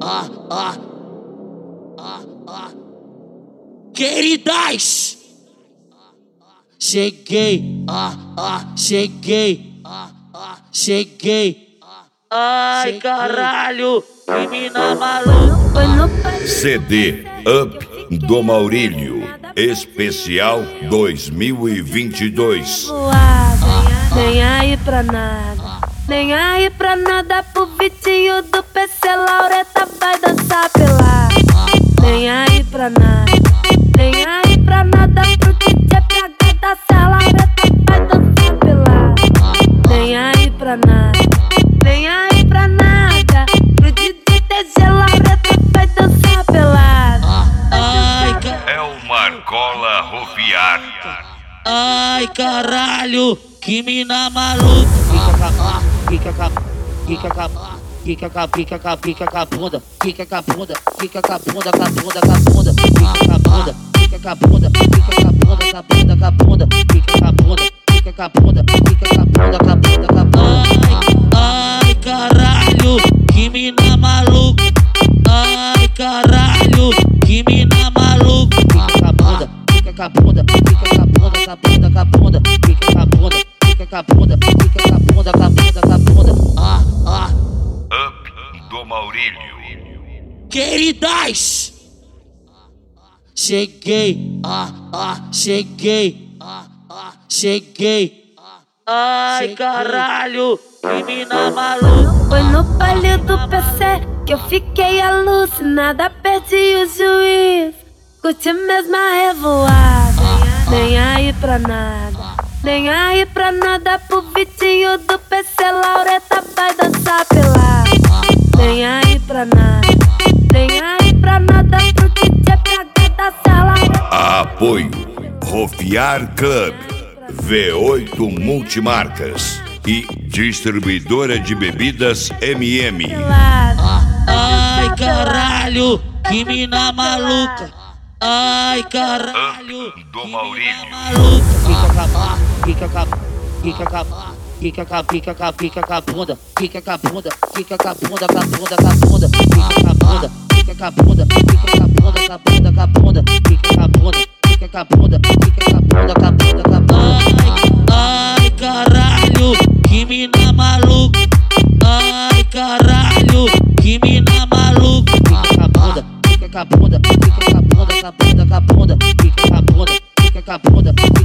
Queridas, cheguei, cheguei. Ai, caralho, que mina maluca. CD Up do Maurílio, especial 2022. Nem aí pra nada, nem aí pra nada pro Vitinho do PC. Laureta vai dançar pelada. Nem aí pra nada, nem aí pra nada pro DJ PH da Serra. Laureta vai dançar pelada. Nem aí pra nada, nem aí pra nada pro DJ TG. Laureta vai dançar pelada. É o Marcola Rofiar. Ai, caralho, que mina maluca. Fica com a bunda, fica com a bunda, fica com a bunda, fica com a bunda, fica com a bunda, fica com a bunda, fica com a bunda, fica com a bunda, fica com a bunda, fica com a bunda, fica com a bunda. Ai, caralho, que mina maluca. Ai, caralho, que mina maluca. Fica com a bunda, fica com a bunda, fica com a bunda, fica com a bunda, fica com a bunda, fica com a bunda, fica com a bunda, Up do Maurílio. Queridas, cheguei, cheguei. Ai, caralho, que mina maluca. Foi no baile do PC que eu fiquei alucinada, perdi o juízo, curti mesmo a revoada. Nem aí pra nada, nem aí pra nada pro Vitinho do PC. Laureta vai dançar pelada. Nem aí pra nada, nem aí pra nada pro DJ PH da Serra. Apoio Rofiar Club, V8 Multimarcas e Distribuidora de Bebidas MM. Ai, caralho, que mina maluca. Ai, caralho, do Maurílio. Fica com a bunda, fica com a bunda, fica com a bunda, fica com a bunda, fica com a bunda, fica com a bunda, fica com a bunda, fica com a bunda, fica com a bunda, fica com a bunda, fica com a bunda, fica com a bunda, fica com a bunda. Ai, caralho, que mina maluca. Ai, caralho, que mina maluca. Fica com a bunda, fica com a bunda, fica com a bunda, fica com a bunda, fica com a bunda, fica com a bunda.